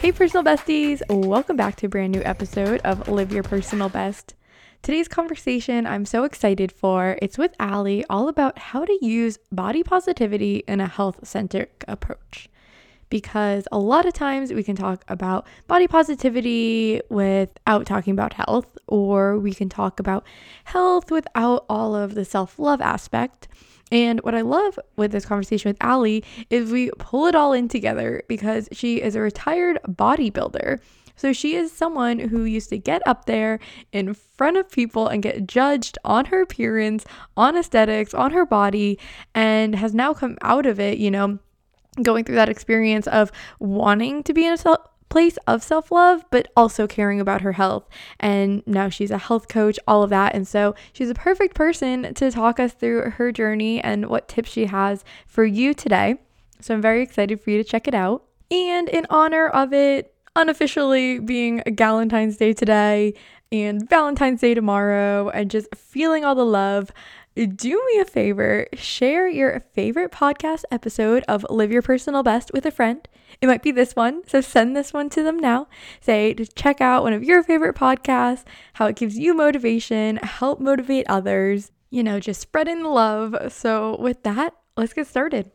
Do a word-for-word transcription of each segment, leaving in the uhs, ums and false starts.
Hey, personal besties! Welcome back to a brand new episode of Live Your Personal Best. Today's conversation I'm so excited for. It's with Allie, all about how to use body positivity in a health-centric approach. Because a lot of times we can talk about body positivity without talking about health, or we can talk about health without all of the self-love aspect. And what I love with this conversation with Allie is we pull it all in together because she is a retired bodybuilder. So she is someone who used to get up there in front of people and get judged on her appearance, on aesthetics, on her body, and has now come out of it, you know, going through that experience of wanting to be in a self- place of self-love, but also caring about her health. And now she's a health coach, all of that. And so she's a perfect person to talk us through her journey and what tips she has for you today. So I'm very excited for you to check it out. And in honor of it unofficially being Galentine's Day today and Valentine's Day tomorrow and just feeling all the love, do me a favor, share your favorite podcast episode of Live Your Personal Best with a friend. It might be this one, so send this one to them now. Say to check out one of your favorite podcasts, how it gives you motivation, help motivate others, you know, just spreading the love. So with that, let's get started.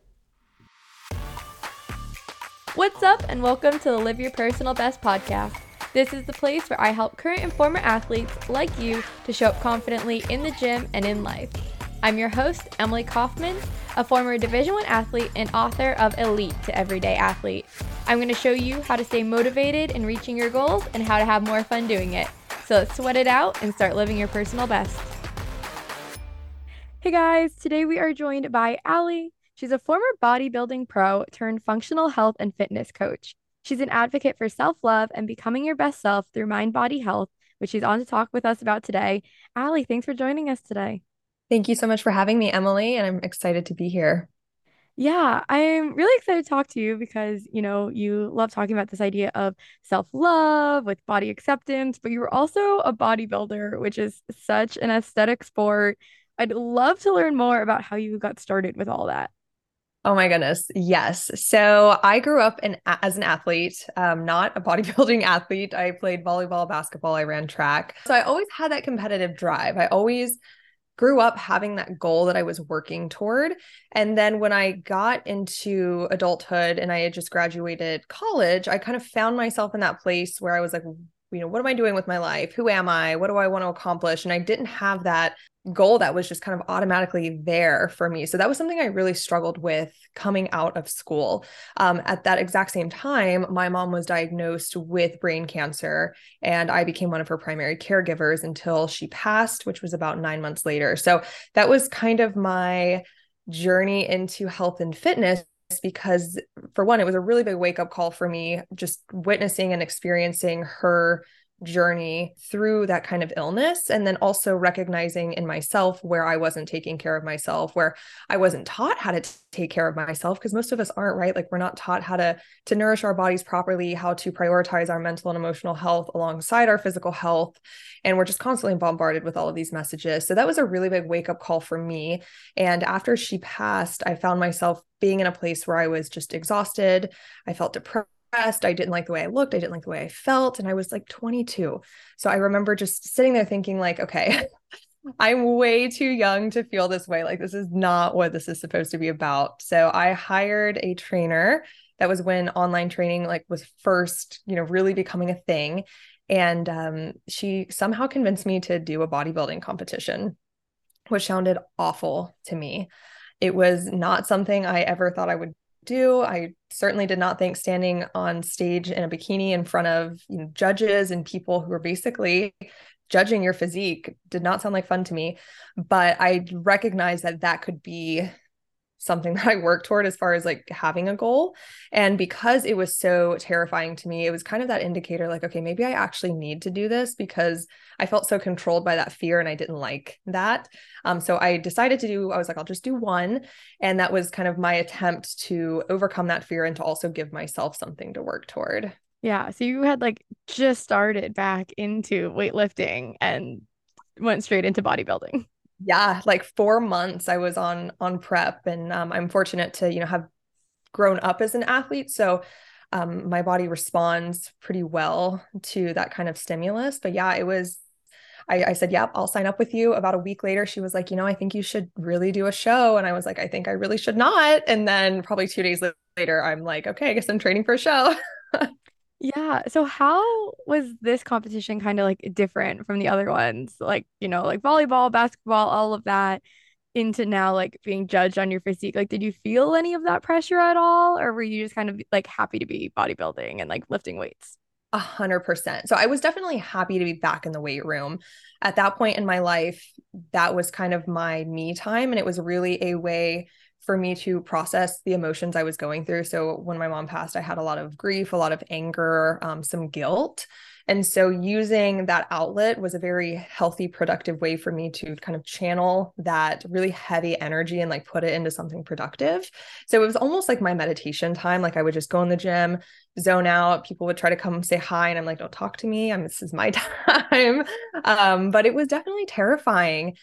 What's up, and welcome to the Live Your Personal Best podcast. This is the place where I help current and former athletes like you to show up confidently in the gym and in life. I'm your host, Emily Kaufman, a former Division I athlete and author of Elite to Everyday Athlete. I'm going to show you how to stay motivated in reaching your goals and how to have more fun doing it. So let's sweat it out and start living your personal best. Hey guys, today we are joined by Allie. She's a former bodybuilding pro turned functional health and fitness coach. She's an advocate for self-love and becoming your best self through mind-body health, which she's on to talk with us about today. Allie, thanks for joining us today. Thank you so much for having me, Emily, and I'm excited to be here. Yeah, I'm really excited to talk to you because, you know, you love talking about this idea of self-love with body acceptance, but you were also a bodybuilder, which is such an aesthetic sport. I'd love to learn more about how you got started with all that. Oh my goodness. Yes. So I grew up in, as an athlete, um, not a bodybuilding athlete. I played volleyball, basketball, I ran track. So I always had that competitive drive. I always grew up having that goal that I was working toward. And then when I got into adulthood and I had just graduated college, I kind of found myself in that place where I was like, you know, what am I doing with my life? Who am I? What do I want to accomplish? And I didn't have that goal that was just kind of automatically there for me. So that was something I really struggled with coming out of school. Um, at that exact same time, my mom was diagnosed with brain cancer, and I became one of her primary caregivers until she passed, which was about nine months later. So that was kind of my journey into health and fitness. Because for one, it was a really big wake up call for me, just witnessing and experiencing her journey through that kind of illness. And then also recognizing in myself where I wasn't taking care of myself, where I wasn't taught how to t- take care of myself, because most of us aren't, right? Like we're not taught how to, to nourish our bodies properly, how to prioritize our mental and emotional health alongside our physical health. And we're just constantly bombarded with all of these messages. So that was a really big wake up call for me. And after she passed, I found myself being in a place where I was just exhausted. I felt depressed. I didn't like the way I looked. I didn't like the way I felt. And I was like twenty-two. So I remember just sitting there thinking like, okay, I'm way too young to feel this way. Like, this is not what this is supposed to be about. So I hired a trainer. That was when online training like was first, you know, really becoming a thing. And um, she somehow convinced me to do a bodybuilding competition, which sounded awful to me. It was not something I ever thought I would do. I certainly did not think standing on stage in a bikini in front of, you know, judges and people who were basically judging your physique did not sound like fun to me. But I recognized that that could be something that I worked toward as far as like having a goal. And because it was so terrifying to me, it was kind of that indicator like, okay, maybe I actually need to do this, because I felt so controlled by that fear and I didn't like that. Um, so I decided to do, I was like, I'll just do one. And that was kind of my attempt to overcome that fear and to also give myself something to work toward. Yeah, so you had like just started back into weightlifting and went straight into bodybuilding. Yeah, like four months I was on on prep, and um, I'm fortunate to, you know, have grown up as an athlete. So um, my body responds pretty well to that kind of stimulus. But yeah, it was, I, I said, yep, I'll sign up with you. About a week later, she was like, you know, I think you should really do a show. And I was like, I think I really should not. And then probably two days later, I'm like, okay, I guess I'm training for a show. Yeah. So how was this competition kind of like different from the other ones? Like, you know, like volleyball, basketball, all of that into now like being judged on your physique. Like, did you feel any of that pressure at all? Or were you just kind of like happy to be bodybuilding and like lifting weights? A hundred percent. So I was definitely happy to be back in the weight room. At that point in my life, that was kind of my me time. And it was really a way for me to process the emotions I was going through. So when my mom passed, I had a lot of grief, a lot of anger, um, some guilt. And so using that outlet was a very healthy, productive way for me to kind of channel that really heavy energy and like put it into something productive. So it was almost like my meditation time. Like I would just go in the gym, zone out. People would try to come say hi. And I'm like, don't talk to me. I'm, this is my time. Um, but it was definitely terrifying.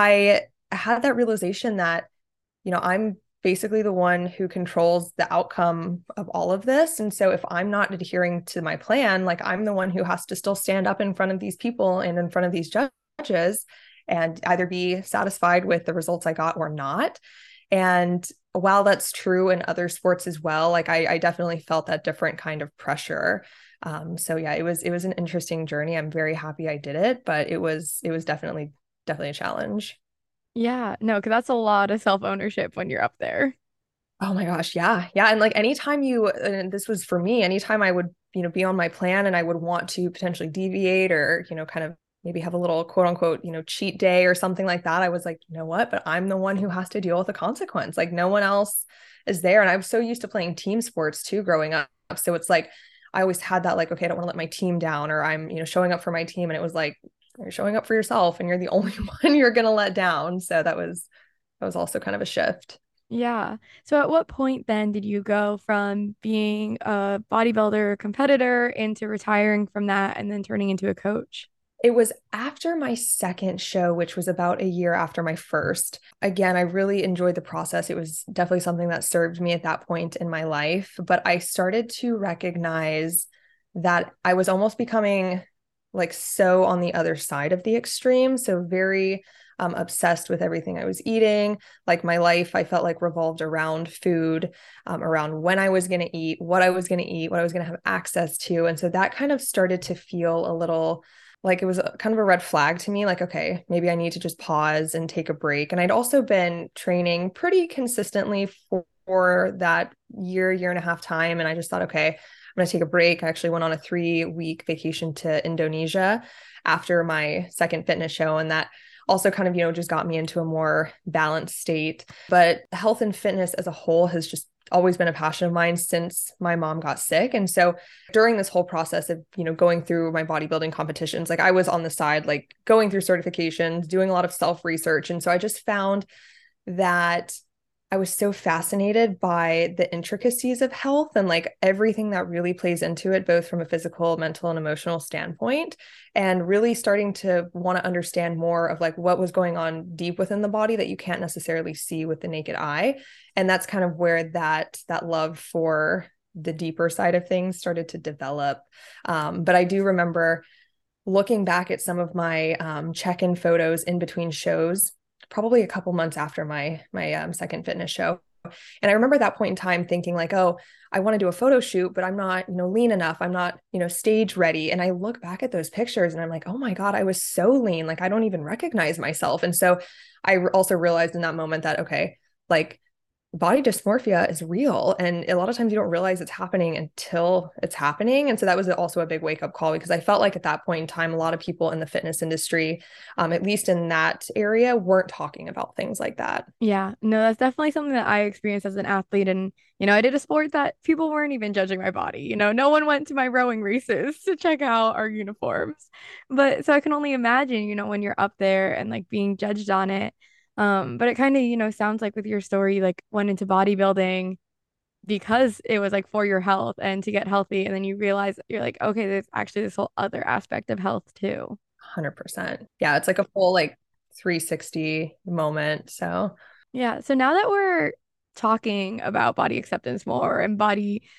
I had that realization that, you know, I'm basically the one who controls the outcome of all of this. And so if I'm not adhering to my plan, like I'm the one who has to still stand up in front of these people and in front of these judges and either be satisfied with the results I got or not. And while that's true in other sports as well, like I, I definitely felt that different kind of pressure. Um, so yeah, it was, it was an interesting journey. I'm very happy I did it, but it was, it was definitely, definitely a challenge. Yeah, no, because that's a lot of self-ownership when you're up there. Oh my gosh, yeah. Yeah, and like anytime you and this was for me, anytime I would, you know, be on my plan and I would want to potentially deviate or, you know, kind of maybe have a little quote unquote, you know, cheat day or something like that, I was like, you know what, but I'm the one who has to deal with the consequence. Like no one else is there. And I was so used to playing team sports too growing up. So it's like I always had that like, okay, I don't want to let my team down or I'm, you know, showing up for my team and it was like you're showing up for yourself and you're the only one you're going to let down. So that was that was also kind of a shift. Yeah. So at what point then did you go from being a bodybuilder competitor into retiring from that and then turning into a coach? It was after my second show, which was about a year after my first. Again, I really enjoyed the process. It was definitely something that served me at that point in my life. But I started to recognize that I was almost becoming like so on the other side of the extreme. So very um, obsessed with everything I was eating. Like my life, I felt like revolved around food, um, around when I was going to eat, what I was going to eat, what I was going to have access to. And so that kind of started to feel a little like it was a, kind of a red flag to me, like, okay, maybe I need to just pause and take a break. And I'd also been training pretty consistently for, for that year, year and a half time. And I just thought, okay, I'm going to take a break. I actually went on a three week vacation to Indonesia after my second fitness show. And that also kind of, you know, just got me into a more balanced state. But health and fitness as a whole has just always been a passion of mine since my mom got sick. And so during this whole process of, you know, going through my bodybuilding competitions, like I was on the side, like going through certifications, doing a lot of self-research. And so I just found that I was so fascinated by the intricacies of health and like everything that really plays into it, both from a physical, mental, and emotional standpoint, and really starting to want to understand more of like what was going on deep within the body that you can't necessarily see with the naked eye. And that's kind of where that that love for the deeper side of things started to develop. Um, but I do remember looking back at some of my um, check-in photos in between shows probably a couple months after my my um, second fitness show. And I remember that point in time thinking like, oh, I want to do a photo shoot, but I'm not, you know, lean enough. I'm not, you know, stage ready. And I look back at those pictures and I'm like, oh my God, I was so lean. Like, I don't even recognize myself. And so I also realized in that moment that, okay, like body dysmorphia is real. And a lot of times you don't realize it's happening until it's happening. And so that was also a big wake up call because I felt like at that point in time, a lot of people in the fitness industry, um, at least in that area, weren't talking about things like that. Yeah, no, that's definitely something that I experienced as an athlete. And, you know, I did a sport that people weren't even judging my body. You know, no one went to my rowing races to check out our uniforms. But so I can only imagine, you know, when you're up there and like being judged on it. Um, but it kind of, you know, sounds like with your story, like went into bodybuilding because it was like for your health and to get healthy. And then you realize you're like, okay, there's actually this whole other aspect of health too. one hundred percent. Yeah, it's like a full like three sixty moment. So, Yeah. So now that we're talking about body acceptance more and body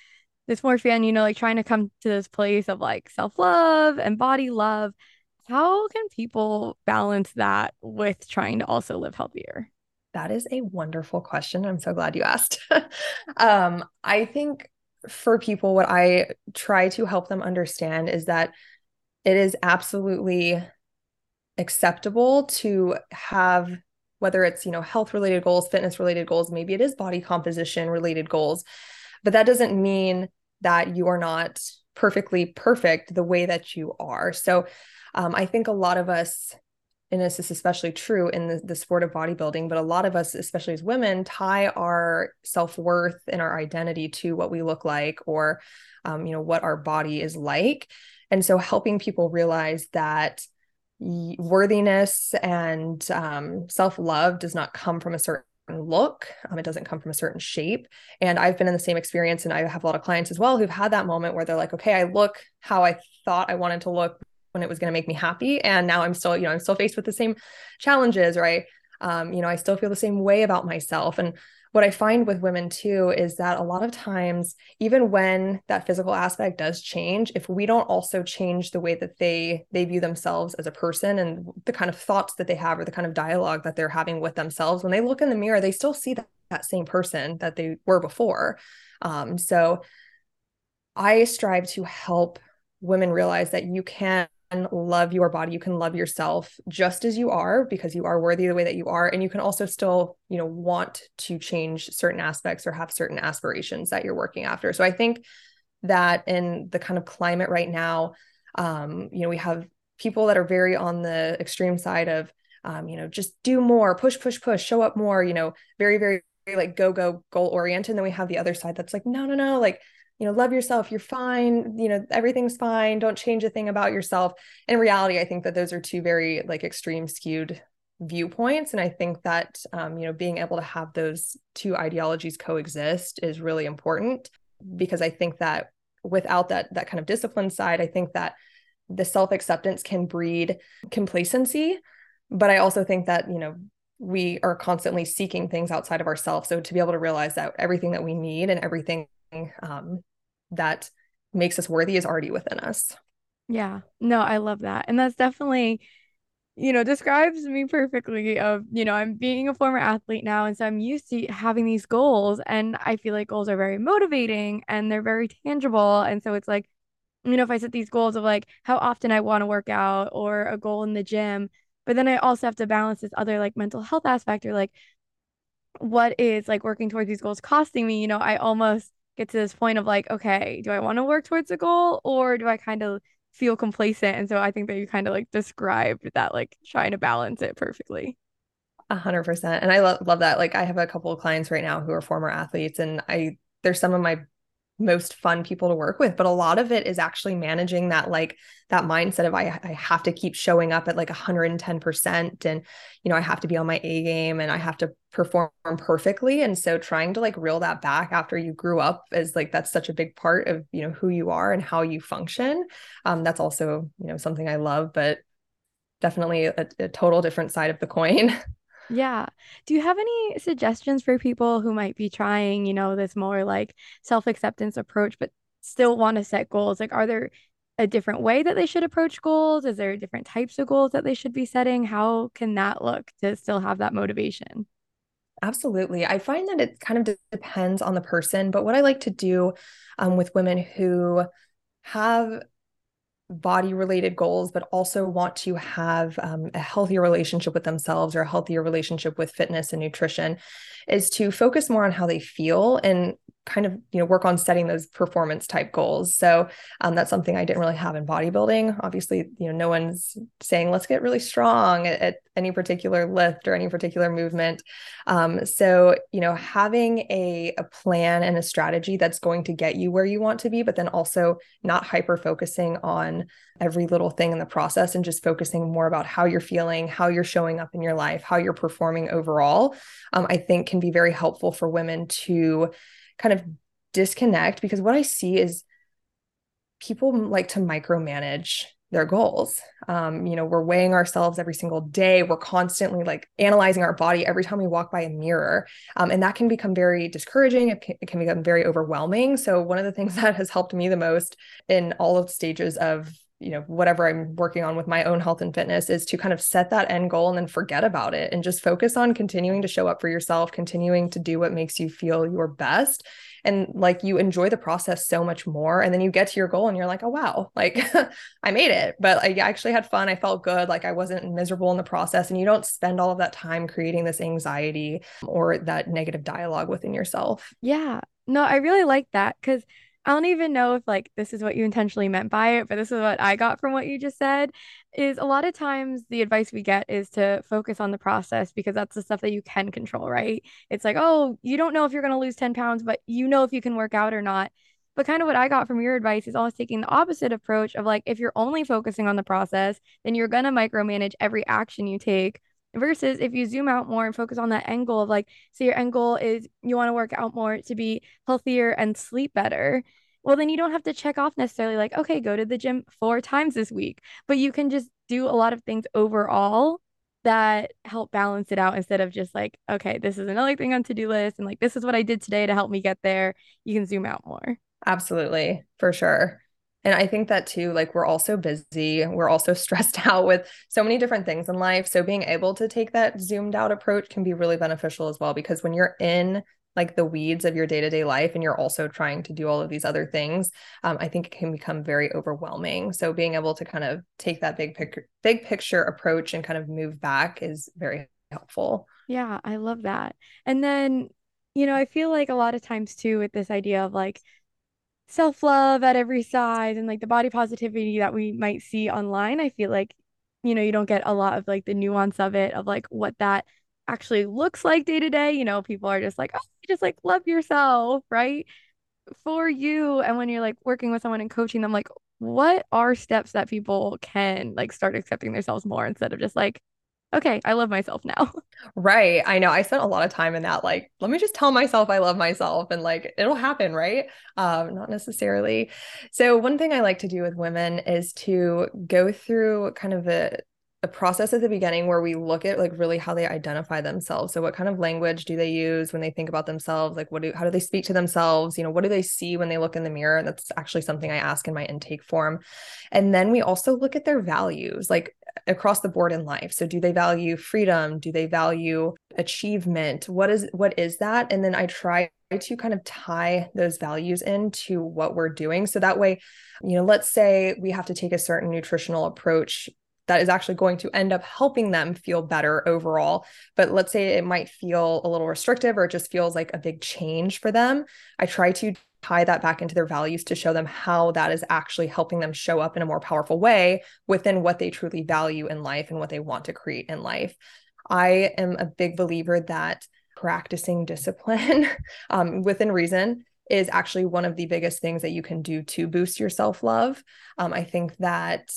dysmorphia and, you know, like trying to come to this place of like self-love and body love. How can people balance that with trying to also live healthier? That is a wonderful question. I'm so glad you asked. um, I think for people, what I try to help them understand is that it is absolutely acceptable to have, whether it's, you know, health related goals, fitness related goals, maybe it is body composition related goals, but that doesn't mean that you are not perfectly perfect the way that you are. So um, I think a lot of us, and this is especially true in the, the sport of bodybuilding, but a lot of us, especially as women, tie our self-worth and our identity to what we look like, or, um, you know, what our body is like. And so helping people realize that worthiness and um, self-love does not come from a certain look. Um, it doesn't come from a certain shape. And I've been in the same experience, and I have a lot of clients as well who've had that moment where they're like, okay, I look how I thought I wanted to look when it was going to make me happy. And now I'm still, you know, I'm still faced with the same challenges, right? Um, you know, I still feel the same way about myself. And what I find with women too is that a lot of times, even when that physical aspect does change, if we don't also change the way that they they view themselves as a person, and the kind of thoughts that they have, or the kind of dialogue that they're having with themselves, when they look in the mirror, they still see that, that same person that they were before. Um, so I strive to help women realize that you can love your body, you can love yourself just as you are, because you are worthy the way that you are. And you can also still, you know, want to change certain aspects or have certain aspirations that you're working after. So I think that in the kind of climate right now, um, you know, we have people that are very on the extreme side of, um, you know, just do more, push, push, push, show up more, you know, very, very, very like go, go, goal oriented. And then we have the other side that's like, no, no, no, like, you know, love yourself, you're fine, you know, everything's fine, don't change a thing about yourself. In reality, I think that those are two very like extreme skewed viewpoints. And I think that, um, you know, being able to have those two ideologies coexist is really important, because I think that without that, that kind of discipline side, I think that the self-acceptance can breed complacency. But I also think that, you know, we are constantly seeking things outside of ourselves. So to be able to realize that everything that we need and everything um, that makes us worthy is already within us. Yeah, no, I love that. And that's definitely, you know, describes me perfectly of, you know, I'm being a former athlete now. And so I'm used to having these goals. And I feel like goals are very motivating and they're very tangible. And so it's like, you know, if I set these goals of like how often I want to work out or a goal in the gym, but then I also have to balance this other like mental health aspect, or like what is like working towards these goals costing me, you know, I almost get to this point of like, okay, do I want to work towards a goal or do I kind of feel complacent? And so I think that you kind of like described that, like trying to balance it perfectly. A hundred percent. And I love love that. Like I have a couple of clients right now who are former athletes, and I there's some of my most fun people to work with, but a lot of it is actually managing that, like that mindset of I, I have to keep showing up at like one hundred ten percent, and you know I have to be on my A game and I have to perform perfectly. And so trying to like reel that back after you grew up is like that's such a big part of, you know, who you are and how you function. Um, that's also, you know, something I love, but definitely a, a total different side of the coin. Yeah. Do you have any suggestions for people who might be trying, you know, this more like self-acceptance approach, but still want to set goals? Like, are there a different way that they should approach goals? Is there different types of goals that they should be setting? How can that look to still have that motivation? Absolutely. I find that it kind of de- depends on the person, but what I like to do um, with women who have body related goals, but also want to have um, a healthier relationship with themselves or a healthier relationship with fitness and nutrition, is to focus more on how they feel and kind of, you know, work on setting those performance type goals. So um, that's something I didn't really have in bodybuilding. Obviously, you know, no one's saying, let's get really strong at, at any particular lift or any particular movement. Um, so, you know, having a, a plan and a strategy that's going to get you where you want to be, but then also not hyper focusing on every little thing in the process and just focusing more about how you're feeling, how you're showing up in your life, how you're performing overall, um, I think can be very helpful for women to kind of disconnect, because what I see is people like to micromanage their goals. Um, you know, we're weighing ourselves every single day. We're constantly like analyzing our body every time we walk by a mirror. Um, and that can become very discouraging. It can, it can become very overwhelming. So one of the things that has helped me the most in all of the stages of, you know, whatever I'm working on with my own health and fitness is to kind of set that end goal and then forget about it and just focus on continuing to show up for yourself, continuing to do what makes you feel your best. And like you enjoy the process so much more. And then you get to your goal and you're like, oh, wow, like I made it. But I actually had fun. I felt good. Like I wasn't miserable in the process. And you don't spend all of that time creating this anxiety or that negative dialogue within yourself. Yeah. No, I really like that because I don't even know if like this is what you intentionally meant by it, but this is what I got from what you just said is a lot of times the advice we get is to focus on the process because that's the stuff that you can control, right? It's like, oh, you don't know if you're going to lose ten pounds, but you know if you can work out or not. But kind of what I got from your advice is always taking the opposite approach of like, if you're only focusing on the process, then you're going to micromanage every action you take. Versus if you zoom out more and focus on that end goal of like, so your end goal is you want to work out more to be healthier and sleep better. Well, then you don't have to check off necessarily like, okay, go to the gym four times this week, but you can just do a lot of things overall that help balance it out instead of just like, okay, this is another thing on to-do list and like this is what I did today to help me get there. You can zoom out more. Absolutely, for sure. And I think that too, like we're also busy, we're also stressed out with so many different things in life. So being able to take that zoomed out approach can be really beneficial as well, because when you're in like the weeds of your day-to-day life and you're also trying to do all of these other things, um, I think it can become very overwhelming. So being able to kind of take that big picture, big picture approach and kind of move back is very helpful. Yeah, I love that. And then, you know, I feel like a lot of times too with this idea of like self-love at every size and like the body positivity that we might see online, I feel like, you know, you don't get a lot of like the nuance of it, of like what that actually looks like day to day. You know, people are just like, oh, just like love yourself, right? For you. And when you're like working with someone and coaching them, like, what are steps that people can like start accepting themselves more instead of just like, okay, I love myself now. Right. I know. I spent a lot of time in that, like, let me just tell myself I love myself and like it'll happen, right? Um, not necessarily. So one thing I like to do with women is to go through kind of a a process at the beginning where we look at like really how they identify themselves. So what kind of language do they use when they think about themselves? Like what do how do they speak to themselves? You know, what do they see when they look in the mirror? That's actually something I ask in my intake form. And then we also look at their values, like across the board in life. So do they value freedom? Do they value achievement? What is what is that? And then I try to kind of tie those values into what we're doing. So that way, you know, let's say we have to take a certain nutritional approach that is actually going to end up helping them feel better overall. But let's say it might feel a little restrictive or it just feels like a big change for them. I try to tie that back into their values to show them how that is actually helping them show up in a more powerful way within what they truly value in life and what they want to create in life. I am a big believer that practicing discipline um, within reason is actually one of the biggest things that you can do to boost your self-love. Um, I think that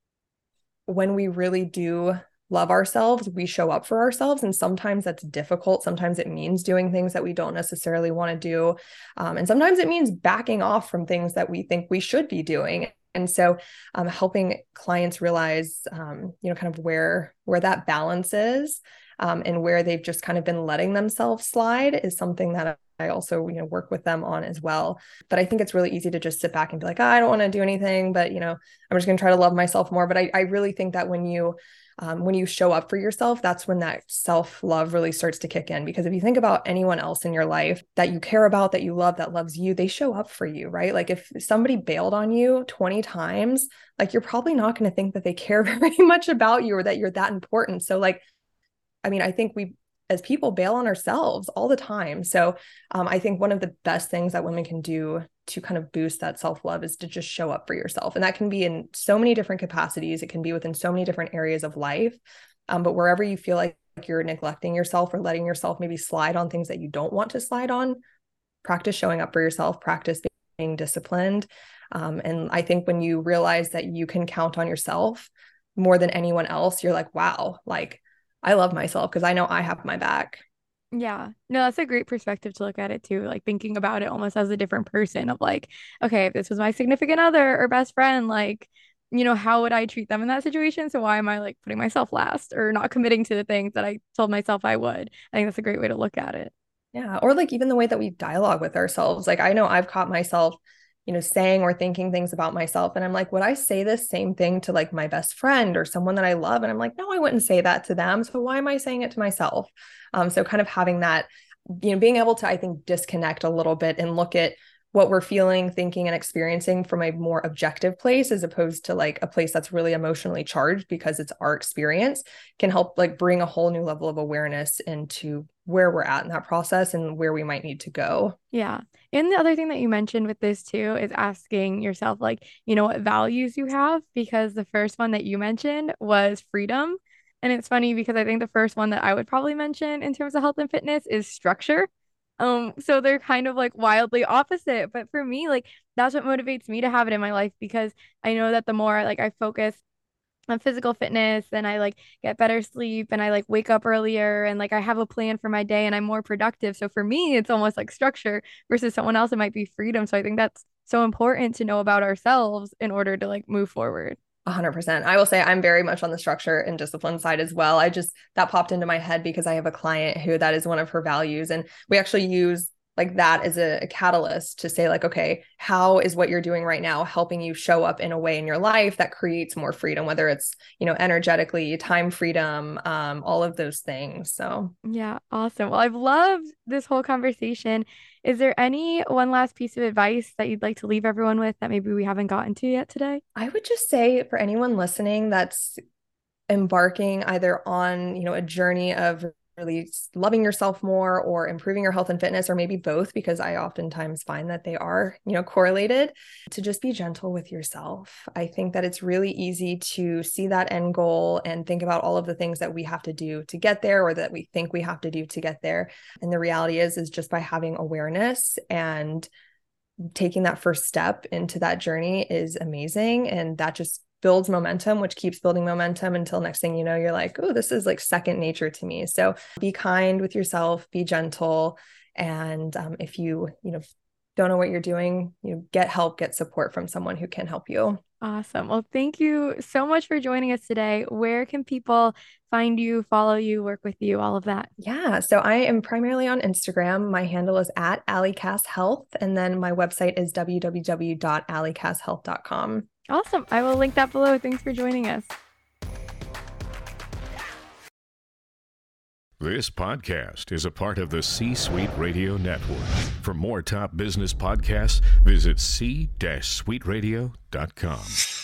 when we really do love ourselves, we show up for ourselves. And sometimes that's difficult. Sometimes it means doing things that we don't necessarily want to do. Um, and sometimes it means backing off from things that we think we should be doing. And so um, helping clients realize, um, you know, kind of where, where that balance is um, and where they've just kind of been letting themselves slide is something that I also, you know, work with them on as well. But I think it's really easy to just sit back and be like, oh, I don't want to do anything, but, you know, I'm just going to try to love myself more. But I, I really think that when you, um, when you show up for yourself, that's when that self-love really starts to kick in. Because if you think about anyone else in your life that you care about, that you love, that loves you, they show up for you, right? Like if somebody bailed on you twenty times, like you're probably not going to think that they care very much about you or that you're that important. So like, I mean, I think we as people bail on ourselves all the time. So um, I think one of the best things that women can do to kind of boost that self-love is to just show up for yourself. And that can be in so many different capacities. It can be within so many different areas of life. Um, but wherever you feel like you're neglecting yourself or letting yourself maybe slide on things that you don't want to slide on, practice showing up for yourself, practice being disciplined. Um, and I think when you realize that you can count on yourself more than anyone else, you're like, wow, like, I love myself because I know I have my back. Yeah. No, that's a great perspective to look at it too. Like thinking about it almost as a different person of like, okay, if this was my significant other or best friend, like you know, how would I treat them in that situation? So why am I like putting myself last or not committing to the things that I told myself I would? I think that's a great way to look at it. Yeah. Or like even the way that we dialogue with ourselves. Like I know I've caught myself, you know, saying or thinking things about myself. And I'm like, would I say this same thing to like my best friend or someone that I love? And I'm like, no, I wouldn't say that to them. So why am I saying it to myself? Um, so kind of having that, you know, being able to, I think, disconnect a little bit and look at what we're feeling, thinking, and experiencing from a more objective place, as opposed to like a place that's really emotionally charged because it's our experience, can help like bring a whole new level of awareness into where we're at in that process and where we might need to go. Yeah. And the other thing that you mentioned with this too is asking yourself, like, you know, what values you have, because the first one that you mentioned was freedom. And it's funny because I think the first one that I would probably mention in terms of health and fitness is structure. Um, so they're kind of like wildly opposite. But for me, like that's what motivates me to have it in my life, because I know that the more like I focus on physical fitness and I like get better sleep and I like wake up earlier and like I have a plan for my day and I'm more productive. So for me, it's almost like structure, versus someone else, it might be freedom. So I think that's so important to know about ourselves in order to like move forward. one hundred percent. I will say I'm very much on the structure and discipline side as well. I just, that popped into my head because I have a client who that is one of her values. And we actually use like that as a, a catalyst to say like, okay, how is what you're doing right now helping you show up in a way in your life that creates more freedom, whether it's, you know, energetically, time freedom, um, all of those things. So Yeah, awesome. Well, I've loved this whole conversation. Is there any one last piece of advice that you'd like to leave everyone with that maybe we haven't gotten to yet today? I would just say for anyone listening that's embarking either on, you know, a journey of really loving yourself more or improving your health and fitness, or maybe both, because I oftentimes find that they are, you know, correlated, to just be gentle with yourself. I think that it's really easy to see that end goal and think about all of the things that we have to do to get there, or that we think we have to do to get there. And the reality is, is just by having awareness and taking that first step into that journey is amazing. And that just builds momentum, which keeps building momentum until next thing you know, you're like, oh, this is like second nature to me. So be kind with yourself, be gentle. And um, if you, you know, don't know what you're doing, you know, get help, get support from someone who can help you. Awesome. Well, thank you so much for joining us today. Where can people find you, follow you, work with you, all of that? Yeah. So I am primarily on Instagram. My handle is at Allie Cass Health. And then my website is w w w dot allie cass health dot com. Awesome. I will link that below. Thanks for joining us. This podcast is a part of the C-Suite Radio Network. For more top business podcasts, visit c suite radio dot com.